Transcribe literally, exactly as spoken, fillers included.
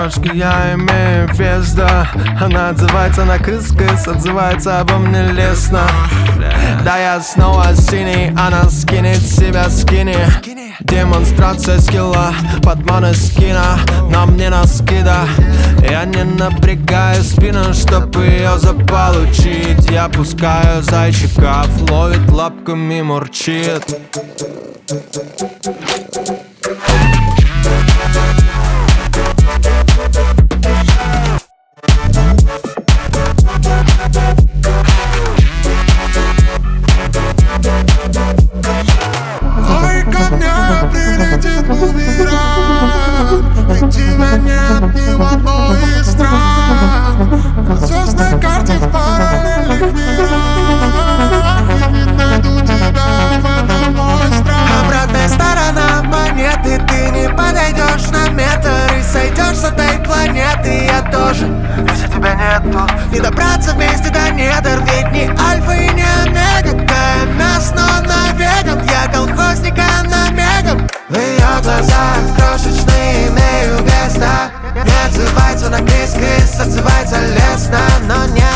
бумажке я имею вес, да. Она отзывается на кыс-кыс, отзывается обо мне лестно. Да, я снова синий, она скинет себя скини. Демонстрация скилла, подманы скина. На мне носки, да. Я не напрягаю спину, чтобы ее заполучить. Я пускаю зайчиков, ловит лапками, мурчит. Ко мне прилетит бумеранг, и тебя нет ни в одной из стран. На звездной карте в параллельных мирах я не найду тебя в этом мой страх. Обратная сторона монеты, ты не подойдешь на метр и сойдешь с этой планеты. Я тоже, если тебя нет тут, не добраться вместе до недр. Ведь не альфа и не омега, ДМС, но навеган. Я колхозник, она меган. В ее глазах крошечные имею вес, да. Не отзывается на крис-крис, отзывается лестно, но не